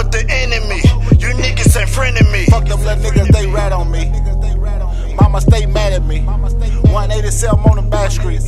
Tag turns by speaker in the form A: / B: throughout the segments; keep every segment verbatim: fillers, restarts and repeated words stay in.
A: with the enemy. You niggas ain't friend of me.
B: Fuck them little niggas, they rat on me. Mama stay mad at me. one eighty-seven on the back street.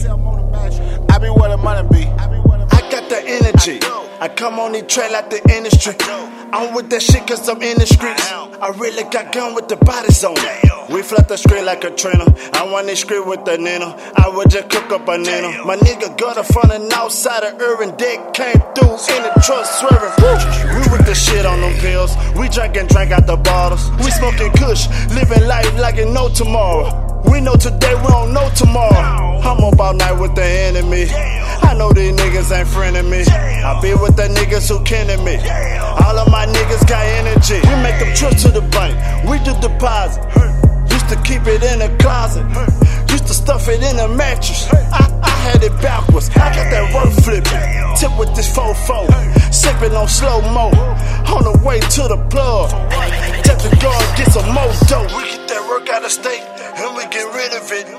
B: I be where the money be.
A: I got the energy. I come on the trail like the industry. I'm with that shit cause I'm in the streets. I really got gun with the bodies on it. We flip the script like a trainer. I want this script with the nino. I would just cook up a nino. My nigga got a front and outside of Urban Dick. Came through in the truck swerving. We with the shit on them pills. We drink and drink out the bottles. We smoking kush, living life like it no tomorrow. We know today, we don't know tomorrow. I'm up all night with the enemy. I know these niggas ain't friend of me. I be with the niggas who kidding me. All of my niggas got energy. We make them trips to the bank. We do deposit. Used to keep it in the closet. Used to stuff it in the mattress. I, I had it backwards. I got that work flipping. Tip with this four four. Sipping on slow mo. On the way to the plug. Tap the guard, get some more dope. We get that work out of state and we get rid of it.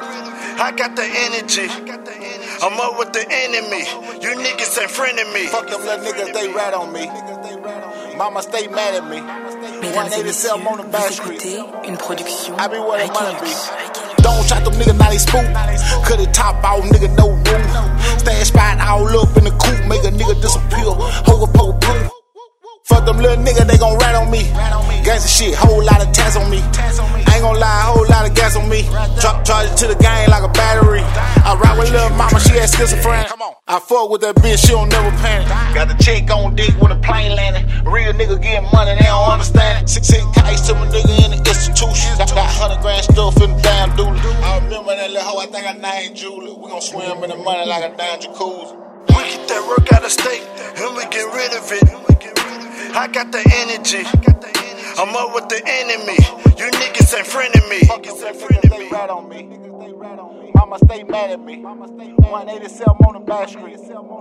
A: I got the energy. I'm up with the enemy. You niggas ain't friend of me.
B: Fuck them little niggas, they rat on me. Mama stay mad at me. one eighty-seven on the back street.
C: Une production.
B: I be where the money be. Don't shot them niggas, now they spook. Cut the top out, nigga, no roof. Stash spot all up in the coop, make a nigga disappear. Hoga poke proof. Fuck them little niggas, they gon' rat on me. Gangsta shit, whole lot of tats on me. I ain't gon' lie, whole lot of gas on me. Drop charge it to the game like a battery. I ride with little mama, she had schizophrenic. I fuck with that bitch, she don't never panic. Got the check on dick when the plane landing. Real nigga getting money, they don't understand it. Six six kites to my nigga in the institution. Got got hundred grand stuff in the damn dooley. I remember that little hoe, I think her name Julie. We gon' swim in the money like a damn jacuzzi.
A: We get that work out of state and we get rid of it. I got the energy. I'm up with the enemy. You niggas ain't friend of me.
B: Fuck them little niggas, they rat on me. Mama stay mad at me. one eighty-seven on the back street.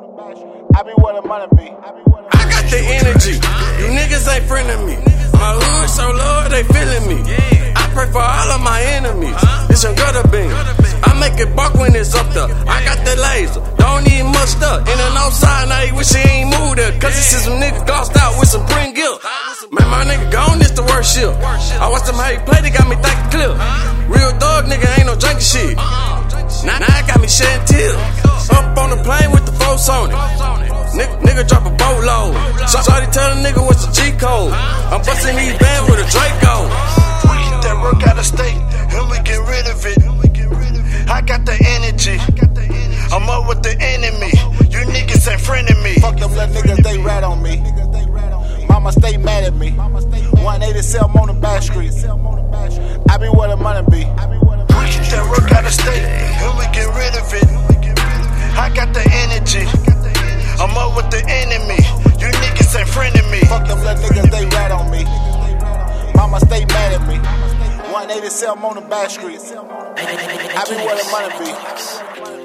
B: I be where the money be.
D: I got the energy. You niggas ain't friend of me. My hood so low, they feeling me. I pray for all of my enemies. It's a gutter beam. I make it bark when it's up there. I got the laser. Don't need much stuff. In and outside, now he wish he ain't moved there. Cause he see some niggas glossed out with some print guilt. Man, my nigga gone, this the worst shit. I watch them how he play, they got me thinking clear. Real thug nigga ain't no junkie shit. Now, now I got me shedding tears. Up on the plane with the folks on it. Nigga, nigga drop a boatload. Shawty tell a nigga what's the G code. I'm busting these bands with a Draco.
A: We get that work out of state and we get rid of it. I got the energy. I'm up with the enemy. You niggas ain't friend of me.
B: Fuck them little niggas, they rat on me. Mama stay mad at me. one eighty-seven on the back street. I be where the money be.
A: We get that work out of state and we get rid of it. I got the energy. I'm up with the enemy. You niggas ain't friend of me.
B: Fuck them little niggas, they rat on me. Mama stay mad at me. one eighty-seven on the back street. I be where the money be.